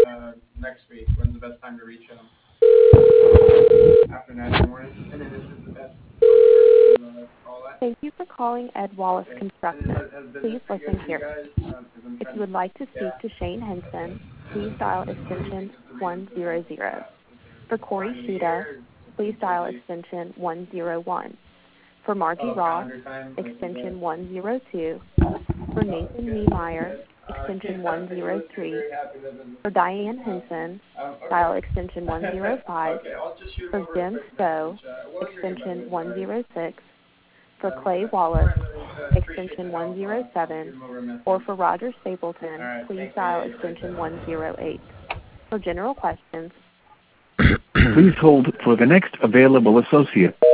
next week. When's the best time to reach him? After 9 in the morning? And then this is the best to call at? Thank you for calling Ed Wallace Okay. Construction. Has Please business been listen good for you here. guys? 'Cause I'm If trying you would like to speak yeah. to Shane Henson, please And dial what do you extension think is the reason for 100. that? For Corey Time of the Sheeta, year? please Just dial busy? extension 101. For Margie Oh, Ross, calendar time? Like, is it? extension 102. For Oh, that's Nathan good. Niemeyer, That's good. extension You must be 103. very happy that business For is good. Diane Henson, Okay. dial extension 105. Okay, I'll just shoot him For over a Jim quick Stowe, message. What was your name, by the extension way? Sorry. 106. For Clay Okay. All Wallace, right, buddy. Appreciate extension that. I'll shoot 107. him over a message. Or for Roger All Stapleton, right. please Thanks. dial Yeah, extension appreciate it. 108. For general questions, Please hold for the next available associate.